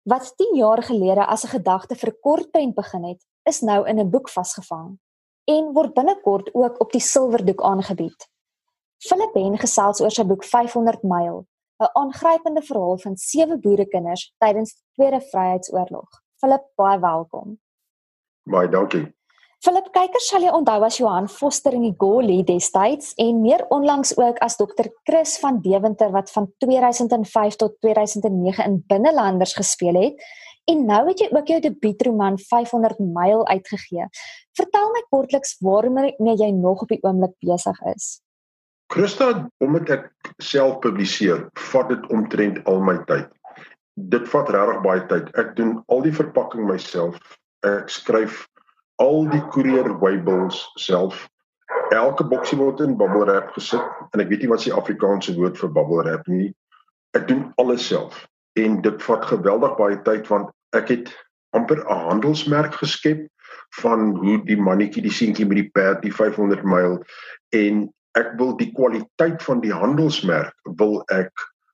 Wat 10 jaar gelede as 'n gedagte vir 'n kortprent begin het, is nou in 'n boek vasgevang en word binnekort ook op die silwerdoek aangebied. Philip Hen gesels oor sy boek 500 myl, 'n aangrypende verhaal van 7 boerekinders tydens die Tweede Vryheidsoorlog. Philip, baie welkom. Baie dankie. Philip, kykers sal jy onthou as Johan Foster in die Goli destyds en meer onlangs ook as Dr. Chris van Deventer wat van 2005 tot 2009 in Binnelanders gespeel het. En nou het jy ook jou debuutroman 500 myl uitgegee. Vertel my kortliks waarmee jy nog op die oomblik besig is. Christa, omdat ek self publiseer, vat dit omtrent al my tyd. Dit vat regtig baie tyd. Ek doen al die verpakking myself. Ek skryf al die courier waybills self. Elke boksie word in bubble wrap gesit en ek weet nie wat die Afrikaanse woord vir bubble wrap nie. Ek doen alles self en dit vat geweldig baie tyd want ek het amper 'n handelsmerk geskep van hoe die mannetjie, die seentjie met die perd, die 500 myl, en ek wil die kwaliteit van die handelsmerk wil ek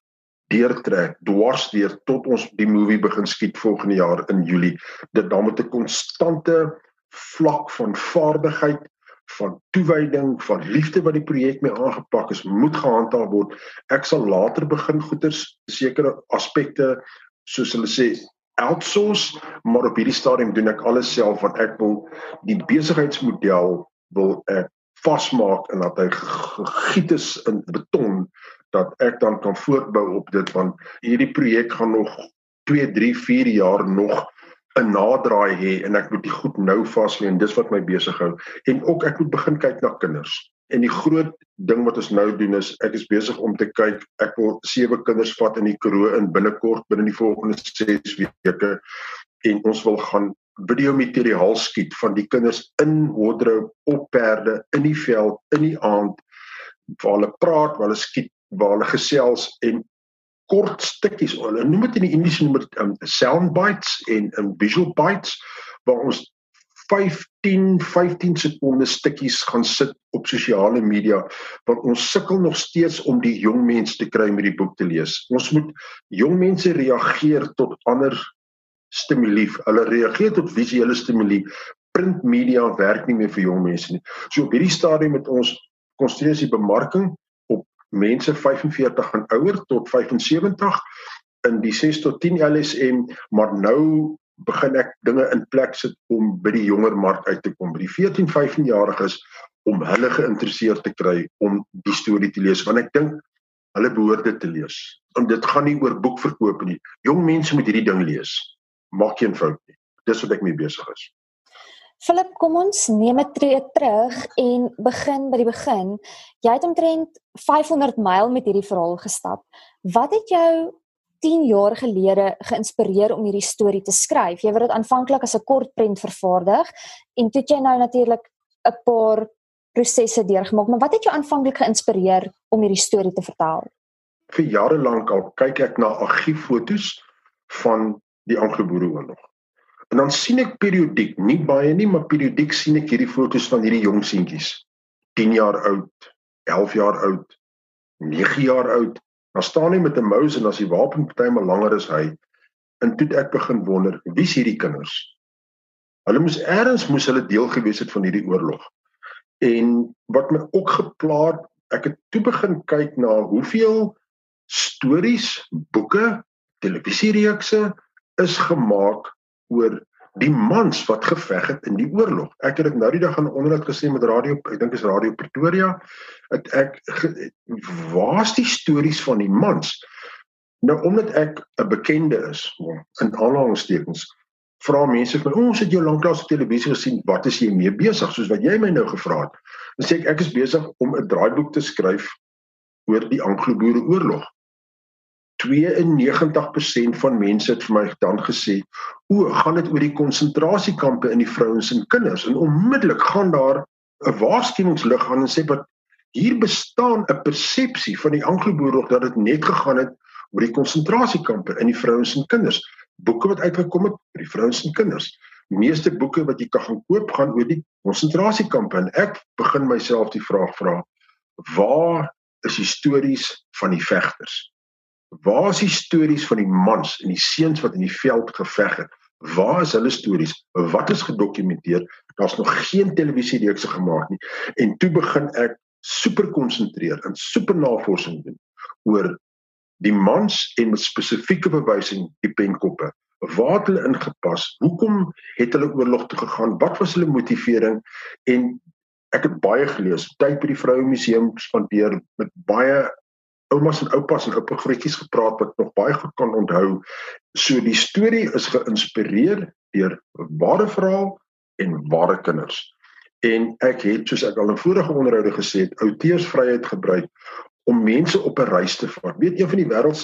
deurtrek, dwars deur tot ons die movie begin skiet volgende jaar in Julie. Dit dan met 'n konstante vlak van vaardigheid, van toewyding, van liefde wat die projek mee aangepak is, moet gehandhaaf word. Ek sal later begin goeders, sekere aspekte, soos hulle sê, outsource, maar op hierdie stadium doen ek alles self, want ek wil die besigheidsmodel wil ek vasmaak en dat hy gegiet is in beton, dat ek dan kan voortbou op dit, want hierdie projek gaan nog 2, 3, 4 jaar nog 'n nadraai hê en ek moet die goed nou vaslê en dis wat my besig hou. En ook ek moet begin kyk na kinders. En die groot ding wat ons nou doen is, ek is besig om te kyk, ek wil 7 kinders vat in die Karoo in binnekort, binne die volgende 6 weke, en ons wil gaan videomateriaal skiet van die kinders in wardrobe, op perde, in die veld, in die aand, waar hulle praat, waar hulle skiet, waar hulle gesels, en kort stukkies, hulle noem dit in die Engels noem dit sound bites en visual bites, waar ons 15 sekonde stukkies gaan sit op sosiale media, want ons sukkel nog steeds om die jong mense te kry met die boek te lees. Ons moet jong mense reageer tot ander stimuli, hulle reageer tot visuele stimuli. Print media werk nie meer vir jong mense nie. So op hierdie stadium met ons konsentreer die bemarking op mense 45 en ouer tot 75 in die 6 tot 10 LSM, maar nou begin ek dinge in plek sit om by die jonger mark uit te kom, by die 14-15-jariges, om hulle geïnteresseerd te kry om die storie te lees, want ek dink hulle behoort dit te lees. En dit gaan nie oor boekverkoop nie. Jong mense moet hierdie ding lees. Maak geen fout nie. Dis wat ek mee besig is. Philip, kom ons neem 'n tree terug en begin by die begin. Jy het omtrent 500 myl met hierdie verhaal gestap. Wat het jou 10 jaar gelede geïnspireer om hierdie storie te skryf? Jy het dit aanvanklik as 'n kortprent vervaardig en toe het jy nou natuurlik 'n paar prosesse deurgemaak, maar wat het jou aanvanklik geïnspireer om hierdie storie te vertel? Vir jare lank al kyk ek na argieffoto's van die Anglo-Boereoorlog. En dan sien ek periodiek, nie baie nie, maar periodiek sien ek hierdie foto's van hierdie jong seentjies. 10 jaar oud, 11 jaar oud, 9 jaar oud. Dan staan hy met 'n mous en as die wapen partymal langer is hy. En toe het ek begin wonder, wie is hierdie kinders? Hulle moes hulle deel gewees het van hierdie oorlog. En wat my ook geplaag, ek het toe begin kyk na hoeveel stories, boeke, televisiereekse is gemaak oor die mans wat geveg het in die oorlog. Ek het dit nou die dag in 'n onderhoud gesê met radio, ek dink is Radio Pretoria, waar is die stories van die mans? Nou, omdat ek 'n bekende is, in aanhalingstekens, vra mense van, ons het jou lanklaas op televisie gesien, wat is jy mee besig, soos wat jy my nou gevra het. Dan sê ek is besig om 'n draaiboek te skryf oor die Anglo-Boereoorlog. 92% van mense het vir my dan gesê, gaan dit oor die konsentrasiekampe in die vrouens en kinders, en onmiddellik gaan daar 'n waarskuwingslig aan en sê, wat hier bestaan 'n persepsie van die Anglo-Boereoorlog dat dit net gegaan het oor die konsentrasiekampe in die vrouens en kinders. Boeke wat uitgekom het oor die vrouens en kinders. Die meeste boeke wat jy kan gaan koop gaan oor die konsentrasiekampe, en ek begin myself die vraag vra, waar is die stories van die vegters? Waar is die stories van die mans en die seuns wat in die veld geveg het? Waar is hulle stories? Wat is gedokumenteer? Daar's nog geen televisiereekse gemaak nie. En toe begin ek super konsentreer en super navorsing doen oor die mans en met spesifieke bewysing die penkoppe. Waar het hulle ingepas? Hoekom het hulle oorlog toe gegaan? Wat was hulle motivering? En ek het baie gelees, tyd by die Vroue Museum spandeer, met baie oumas en oupas en oupa grootjies gepraat wat nog baie goed kan onthou. So die storie is geïnspireer deur ware verhaal en ware kinders. En ek het, soos ek al in vorige onderhoude gesê het, outeursvryheid gebruik om mense op 'n reis te vat. Weet, een van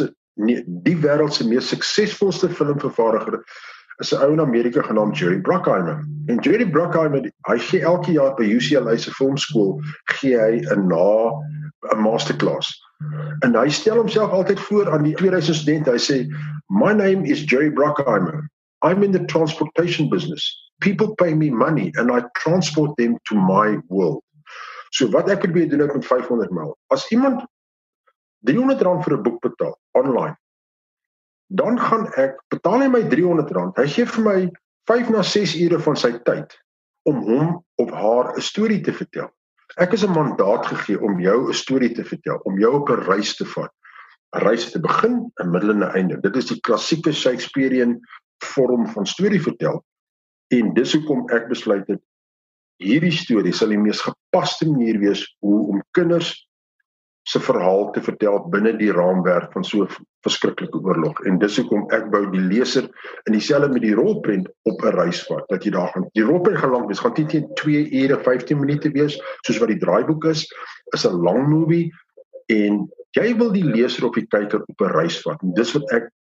die wêreld se mees suksesvolste filmvervaardiger is 'n ou in Amerika genaamd Jerry Bruckheimer. En Jerry Bruckheimer, hy gee elke jaar by UCLA se filmskool gee hy 'n masterclass. En hy stel homself altyd voor aan die 2000 studente. Hy sê, "My name is Jerry Bruckheimer. I'm in the transportation business. People pay me money and I transport them to my world." So wat ek probeer doen met 500 mil. As iemand R300 vir 'n boek betaal online, dan gaan ek betaal hy my R300. Hy gee vir my 5 na 6 ure van sy tyd om hom of haar 'n storie te vertel. Ek is 'n mandaat gegee om jou 'n storie te vertel, om jou op 'n reis te vat. 'n Reis te begin, 'n middel en 'n einde. Dit is die klassieke Shakespearean vorm van storie vertel. En dis hoekom ek besluit het, hierdie storie sal die mees gepaste manier wees hoe om kinders se verhaal te vertel binne die raamwerk van so 'n verskriklike oorlog. En dis hoekom ek wou die leser in dieselfde met die rolprent op 'n reis vat, dat jy daar gaan. Die rolprent gaan lank wees, gaan teen 2 ure 15 minute wees, soos wat die draaiboek is 'n lang movie, en jy wil die leser of die kyker op 'n reis vat. En dis wat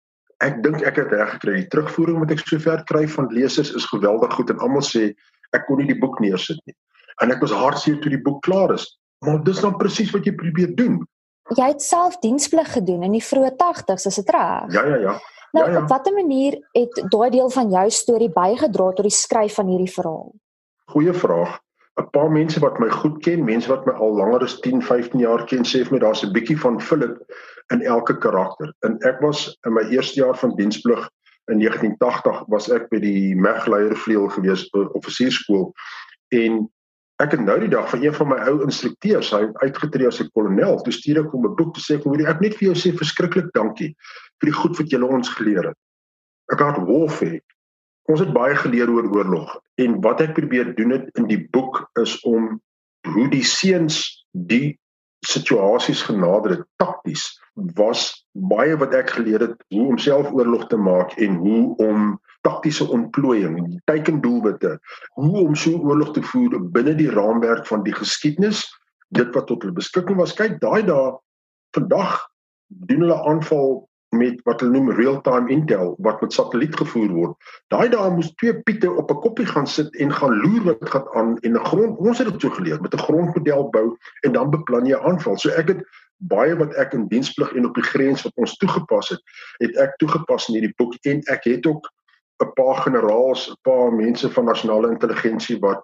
ek dink ek het reg gekry. Die terugvoering wat ek sover kry van lesers is geweldig goed, en almal sê ek kon nie die boek neersit nie. En ek was hartseer toe die boek klaar is. Maar dis dan presies wat jy probeer doen. Jy het self diensplig gedoen in die vroeë 80's, is dit reg? Ja. Nou, op watter manier het daai deel van jou storie bygedra tot die skryf van hierdie verhaal? Goeie vraag. 'n Paar mense wat my goed ken, mense wat my al langer as 10, 15 jaar ken, sê vir my daar's 'n bietjie van Philip in elke karakter. En ek was in my eerste jaar van diensplig in 1980 was ek by die Megleiervleuel gewees, offisiersskool, en ek het nou die dag van een van my ou instrukteurs, hy het uitgetree as 'n kolonel, toe stuur ek hom 'n boek te sê, ek net vir jou sê verskriklik dankie vir die goed wat julle ons geleer het. Ek het warfare. Ons het baie geleer oor oorlog, en wat ek probeer doen het in die boek is om hoe die seuns die situasies genader het, takties, was baie wat ek geleer het, hoe om self oorlog te maak en hoe om taktiese ontplooiing, teikendoelwitte, hoe om so oorlog te voer binne die raamwerk van die geskiedenis, dit wat tot hulle beskikking was. Kyk, daai dae, vandag doen hulle aanval met wat hulle noem real-time intel, wat met satelliet gevoer word. Daai dae moes 2 piete op 'n koppie gaan sit en gaan loer wat gaan aan, en 'n grond, ons het dit so geleer, met 'n grondmodel bou, en dan beplan jy aanval. So ek het baie wat ek in diensplig en op die grens wat ons toegepas het ek toegepas in hierdie boek, en ek het ook 'n paar generaals, 'n paar mense van nasionale intelligensie wat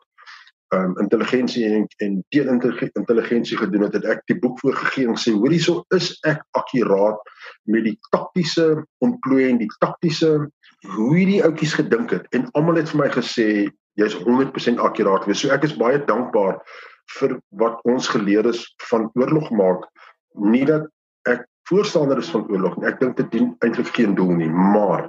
intelligensie en teenintelligensie gedoen het ek die boek voorgegee en sê, hoor hierso, is ek akkuraat met die taktiese ontplooiing, die taktiese, hoe hierdie ouetjies gedink het, en almal het vir my gesê, jy's 100% akkuraat wees. So ek is baie dankbaar vir wat ons geleer is van oorlog maak. Nie dat ek voorstander is van oorlog nie, ek dink dit dien eintlik geen doel nie, maar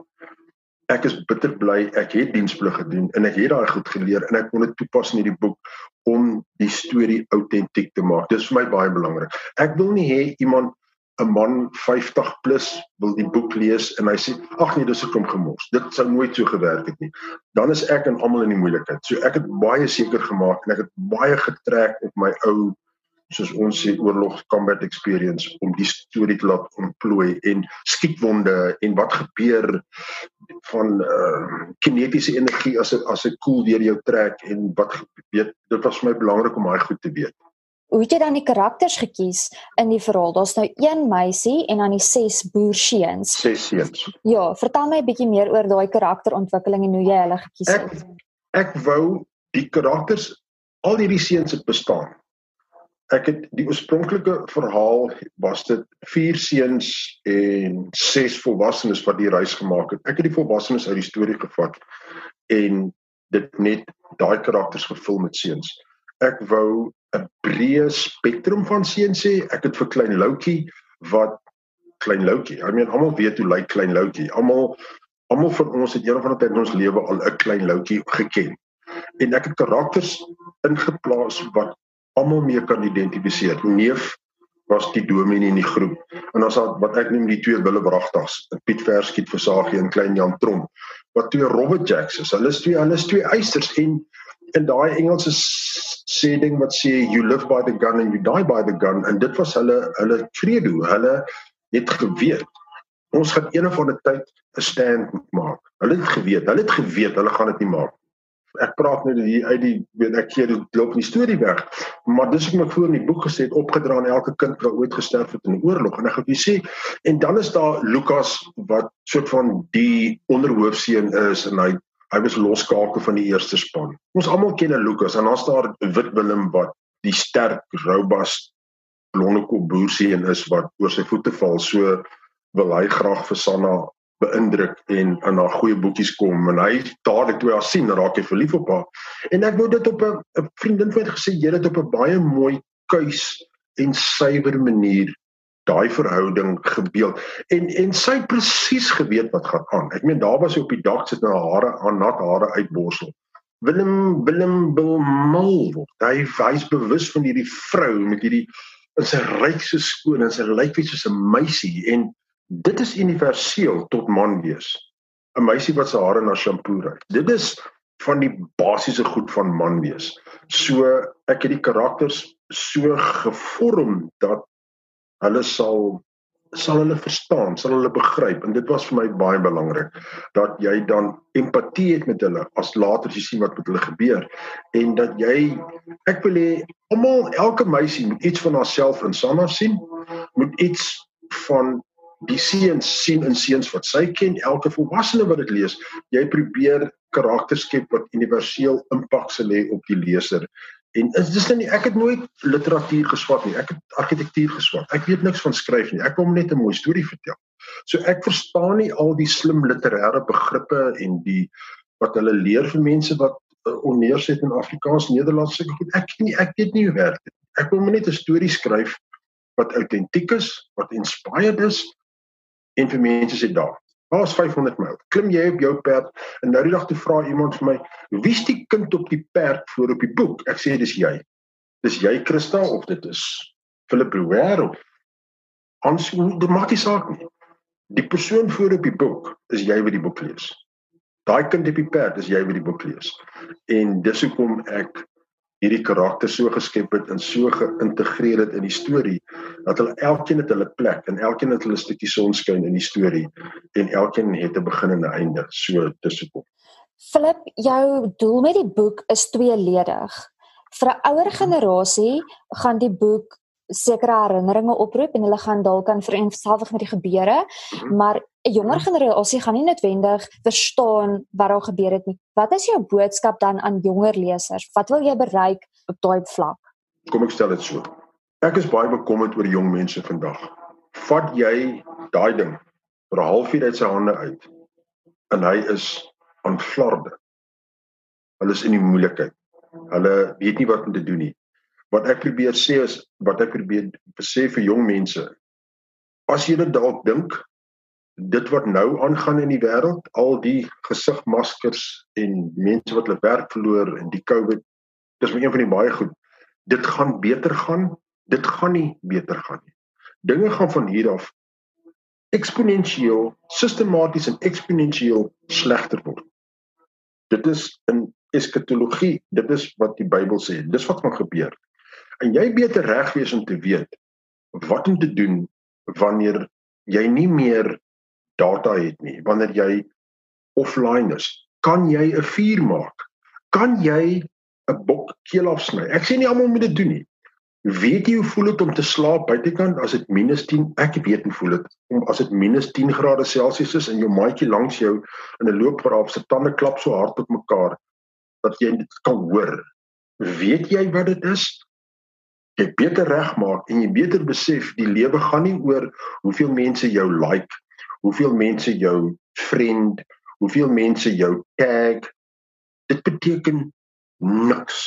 ek is bitter bly, ek het diensplig gedoen, en ek het daai goed geleer, en ek kon dit toepas in hierdie boek, om die storie autentiek te maak. Dit is vir my baie belangrik. Ek wil nie hê iemand, 'n man 50 plus, wil die boek lees, en hy sê, ag nee, dis 'n klomp gemors. Dit sou nooit so gewerk het nie. Dan is ek en almal in die moeilikheid. So ek het baie seker gemaak, en ek het baie getrek op my ou, soos ons sê, oorlog combat experience, om die storie te laat ontplooi, en skietwonde, en wat gebeur van kinetiese energie as 'n koel deur jou trek, en wat gebeur, dit was vir my belangrik om daai goed te weet. Hoe het jy dan die karakters gekies in die verhaal? Daar's nou 1 meisie en dan die 6 boerseuns. 6 seuns. Ja, vertel my 'n bietjie meer oor daai karakterontwikkeling en hoe jy hulle gekies het. Ek wou die karakters, al hierdie seuns het bestaan. ek het die oorspronklike verhaal was dit 4 seuns en 6 volwassenes wat die reis gemaak het. Ek het die volwassenes uit die storie gevat en dit net daai karakters gevul met seuns. Ek wou 'n breë spektrum van seuns hê. Ek het vir Klein Loukie almal weet hoe lyk Klein Loukie. Almal van ons het een of ander tyd in ons lewe al 'n Klein Loukie geken. En ek het karakters ingeplaas wat almal mee kan identifiseer. Neef was die dominee in die groep. En ons het wat ek noem die 2 Willebrachtags, Piet Verskiet Versagie en Klein Jan Trom, wat 2 Robert Jacks is. Hulle is 2 eisters en daai Engelse sê ding wat sê you live by the gun and you die by the gun, en dit was hulle credo. Hulle het geweet ons gaan een of ander tyd 'n stand maak. Hulle het geweet hulle gaan dit nie maak. Ek praat nou hier uit ek keer dit loop in die storie weg, maar dis wat ek voor in die boek gesê het, opgedra aan elke kind wat ooit gesterf het in 'n oorlog. En ek het gesê, en dan is daar Lukas wat soort van die onderhoofseun is en hy was loskakel van die eerste span. Ons almal ken 'n Lukas en dan is daar Wit Willem wat die sterk, robust, blondekop boerseun is wat oor sy voete val. So wil hy graag vir Sanna beïndruk en aan haar goeie boekies kom, en hy dadelik toe haar sien, raak hy verlief op haar. En ek wou dit op 'n vriendin van my gesê, jy het dit op 'n baie mooi kuis en suiwer manier daai verhouding gebeeld. En sy het presies geweet wat gaan aan. Ek meen, daar was sy op die dak sit na haar nat hare uitborsel. Willem wil mal word. Hy's bewus van hierdie vrou met hierdie in sy ryk so skoon en sy lyk wie soos 'n meisie, en dit is universeel tot man wees. 'n Meisie wat sy hare na shampoo ruik. Dit is van die basiese goed van man wees. So ek het die karakters so gevorm dat hulle sal hulle verstaan, sal hulle begryp, en dit was vir my baie belangrik, dat jy dan empatie het met hulle, as later jy sien wat met hulle gebeur, en dat ek wil hê, elke meisie moet iets van haarself in Sanna sien, moet iets van die seuns sien in seuns wat sy ken, elke volwassene wat dit lees, jy probeer karakters skep wat universeel impak sal hê op die leser. En ek het nooit literatuur geswat nie, ek het argitektuur geswat, ek weet niks van skryf nie, ek wil net 'n mooi storie vertel. So ek verstaan nie al die slim literêre begrippe en wat hulle leer vir mense wat onneerset in Afrikaans, Nederlands, sulke goed, ek weet nie hoe werk dit. Ek wil net 'n storie skryf wat autentiek is, wat inspired is, en vir mense sê daar is 500 myl, klim jy op jou perd, en nou die dag toe vra iemand vir my, wie's die kind op die perd voor op die boek? Ek sê, dis jy Christa, of dit is Philip Brouwer, of Hans, dit maak nie saak nie. Die persoon voor op die boek, is jy wat die boek lees. Daai kind op die perd, is jy wat die boek lees. En dis hoekom ek hierdie karakter so geskep het en so geïntegreer het in die storie, dat hulle elkeen het hulle plek, en elkeen het hulle stukkie sonskyn in die storie, en elkeen het 'n begin en 'n einde, so dis hoekom. Philip, jou doel met die boek is tweeledig. Vir 'n ouer generasie gaan die boek sekere herinneringe oproep, en hulle gaan dalk kan vereenselwig met die gebeure, maar 'n jonger generasie gaan nie noodwendig verstaan wat daar gebeur het nie. Wat is jou boodskap dan aan jonger lesers? Wat wil jy bereik op daai vlak? Kom ek stel dit so. Ek is baie bekommerd oor jong mense vandag. Vat jy daai ding vir 'n halfuur uit sy hande uit, en hy is aan flarde. Hulle is in die moeilikheid. Hulle weet nie wat om te doen nie. Wat ek probeer sê vir jong mense, as jy dit dalk dink, dit wat nou aangaan in die wêreld, al die gesigmaskers en mense wat hulle werk verloor en die COVID, dis maar een van die baie goed. Dit gaan beter gaan, dit gaan nie beter gaan nie. Dinge gaan van hier af eksponensieel, sistematies en eksponensieel slegter word. Dit is in eskatologie, dit is wat die Bybel sê, dis wat gaan gebeur. En jy beter reg wees om te weet wat om te doen wanneer jy nie meer data het nie, wanneer jy offline is. Kan jy 'n vuur maak? Kan jy 'n bok keel afsny? Ek sê nie almal moet dit doen nie. Weet jy hoe voel dit om te slaap buitekant as dit -10? Ek weet hoe voel dit as dit -10°C is en jou maatjie langs jou in 'n loopgraaf se tande klap so hard op mekaar dat jy dit kan hoor. Weet jy wat dit is? jy beter regmaak en jy beter besef die lewe gaan nie oor hoeveel mense jou like, hoeveel mense jou friend, hoeveel mense jou tag. Dit beteken niks.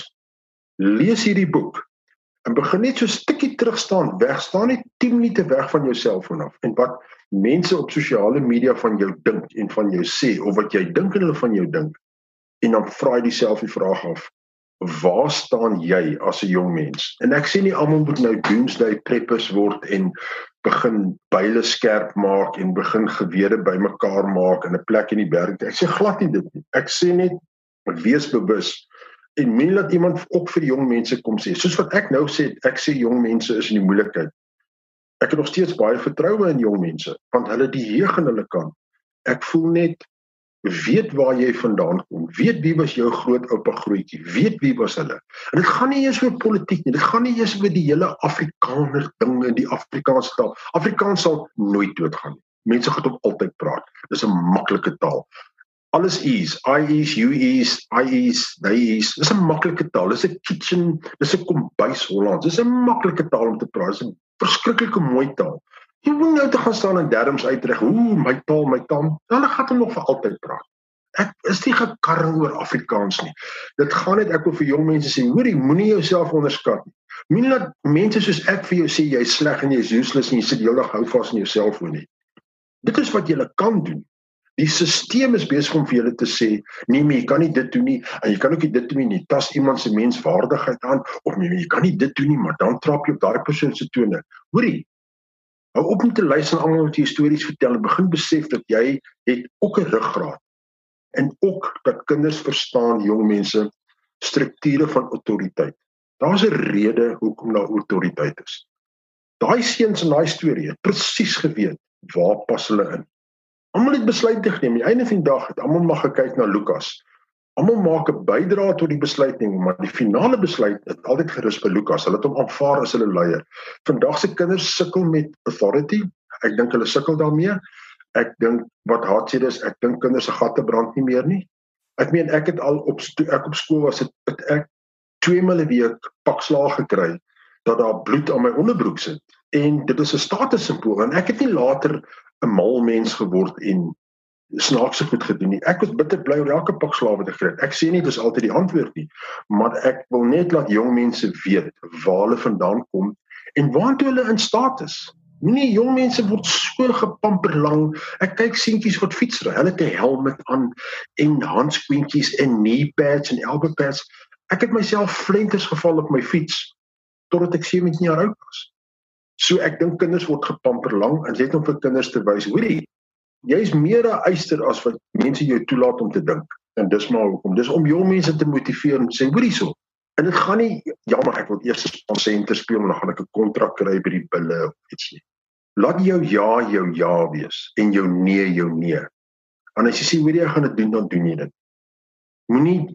Lees hierdie boek en begin net so 'n stukkie terugstaan, wegstaan net 10 minute weg van jou selfoon af en wat mense op sosiale media van jou dink en van jou sê of wat jy dink en hulle van jou dink. En dan vra jy jouself die vraag af, waar staan jy as 'n jong mens? En ek sê nie almal moet nou doomsday preppers word en begin byle skerp maak en begin gewere bymekaar maak in 'n plek in die berg. Ek sê glad nie dit nie. Ek sê net wees bewus en moenie laat iemand ook vir jong mense kom sê. Soos wat ek nou sê, ek sê jong mense is in die moeilikheid. Ek het nog steeds baie vertroue in jong mense want hulle die heeg aan hulle kant. Ek voel net weet waar jy vandaan kom, weet wie was jou grootoupa grootjie, weet wie was hulle. En dit gaan nie eers oor politiek nie, dit gaan nie eers oor die hele Afrikaner ding in die Afrikaanse taal. Afrikaans sal nooit doodgaan nie. Mense gaan hom altyd praat. Dis 'n maklike taal. Alles is, I is, you is, I is, they is. Dis 'n maklike taal. Dis 'n kitchen, dis 'n kombuis Hollands. Dis 'n maklike taal om te praat. Dis 'n verskriklike mooi taal. Jy moet nou te gaan staan en derms uitreg. My taal. Hulle gaan hom nog vir altyd praat. Ek is nie gekarring oor Afrikaans nie. Dit gaan net ek wil vir jong mense sê, hoorie, moenie jouself onderskat nie. Moenie laat mense soos ek vir jou sê jy is sleg en jy is useless en jy sit heeldag hou vas in jou selfoon nie. Dit is wat jy kan doen. Die stelsel is besig om vir julle te sê, nee, maar jy kan nie dit doen nie, en jy kan ook nie dit doen nie, tas iemand se menswaardigheid aan, of nee, jy kan nie dit doen nie, maar dan trap jy op daai persoon se tone. Hoorie, hou op om te luister almal wat jy stories vertel en begin besef dat jy het ook 'n ruggraat. En ook dat kinders verstaan, jong mense, strukture van autoriteit. Daar's 'n rede hoekom daar autoriteit is. Daai seuns in daai storie het presies geweet waar pas hulle in. Almal het besluite geneem. Aan die einde van die dag het almal maar gekyk na Lukas. Almal maak 'n bydrae tot die besluitneming, maar die finale besluit het altyd gerus by Lukas. Hulle het hom aanvaar as hulle leier. Vandag se kinders sukkel met authority. Ek dink hulle sukkel daarmee. Ek dink wat hartseer is, ek dink kinders se gatte brand nie meer nie. Ek meen ek het al op skool was het ek 2 maal 'n week pakslaag gekry dat daar bloed aan my onderbroek sit. En dit is 'n statussimbool en ek het nie later 'n mal mens geword en snaakse goed gedoen nie. Ek was bitter bly oor elke pak slawe wat ek gekry het. Ek sê nie dis altyd die antwoord nie, maar ek wil net laat jong mense weet waar hulle vandaan kom en waartoe hulle in staat is. Moenie jong mense word so gepamperlang. Ek kyk seentjies wat fietsry. Hulle het 'n helmet aan en handskoentjies en knee pads en elbow pads. Ek het myself flenters geval op my fiets totdat ek 17 jaar oud was. So ek dink kinders word gepamperlang en net om vir kinders te wys, hoorie, jy's meer 'n eyster as wat mense jou toelaat om te dink. En dis maar hoekom. Dis om jong mense te motiveer om te sê, hoorie so. En dit gaan nie, jammer, ek wil eers 'n spansenter speel, maar dan gaan ek 'n kontrak kry by die bulle of iets nie. Laat jou ja wees en jou nee. En as jy sê, hoorie, jy gaan dit doen, dan doen jy dit. Moenie,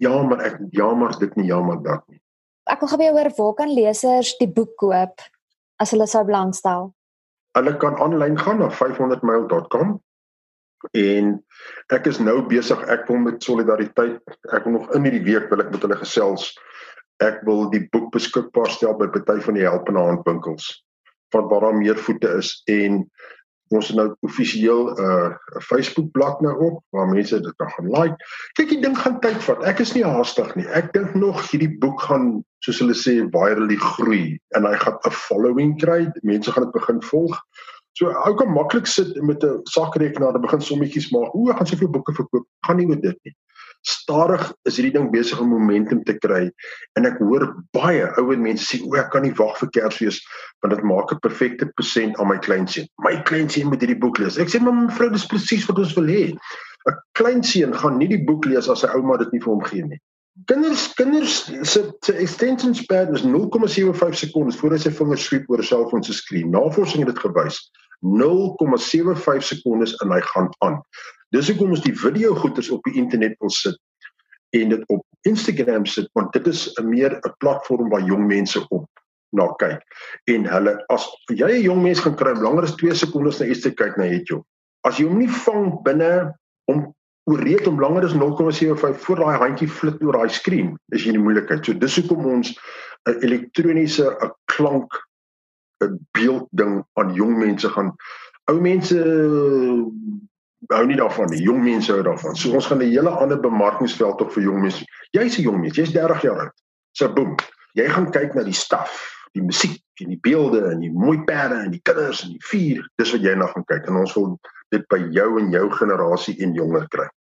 maar dit nie, maar dat nie. Ek wil gebeur oor waar kan lesers die boek koop as hulle sou belangstel? Hulle kan aanlyn gaan na 500mile.com en ek is nou besig, ek wil met solidariteit, ek wil nog in hierdie week wil ek met hulle gesels. Ek wil die boek beskikbaar stel by party van die helpende handwinkels van waar daar meer voete is en ons het nou offisieel 'n Facebook bladsy nou op waar mense dit kan gaan like. Kyk, die ding gaan tyd vat. Ek is nie haastig nie. Ek dink nog hierdie boek gaan, soos hulle sê, virally groei en hy gaan 'n following kry. Mense gaan dit begin volg. So ou kan maklik sit met 'n sakrekenaar en begin sommetjies maak. Ek gaan soveel boeke verkoop. Gaan nie met dit nie. Stadig is hierdie ding besig om momentum te kry en ek hoor baie ouer mense sê, ek kan nie wag vir Kersfees want dit maak 'n perfekte persent aan my kleinseun. My kleinseun moet hierdie boek lees. Ek sê, maar mevrou, dis presies wat ons wil hê. 'n Kleinseun gaan nie die boek lees as sy ouma dit nie vir hom gee nie. Kinders se attention span is 0,75 sekondes voor hy sy vingers sweep oor 'n selfoon se skerm. Navorsing het dit gewys. 0,75 sekondes en hy gaan aan. Dis hoekom ons die video goeders op die internet wil sit en dit op Instagram sit, want dit is 'n meer 'n platform waar jong mense op na kyk. En hulle, as jy 'n jong mens gaan kry, langer as 2 sekondes na iets te kyk, na het jy. As jy hom nie vang binne om oreed om langer as 0,75 voor daai handjie flit oor daai skerm, is jy in die moeilikheid. So dis hoekom ons 'n elektroniese, 'n klank, 'n beeldding aan jong mense gaan. Ou mense hou nie daarvan nie, jong mense hou daarvan. So ons gaan 'n hele ander bemarkingsveld op vir jong mense. Jy's 'n jong mens, jy's 30 jaar oud. So boem. Jy gaan kyk na die staf, die musiek en die beelde en die mooi perde en die kinders en die vuur. Dis wat jy na gaan kyk en ons wil dit by jou en jou generasie en jonger kry.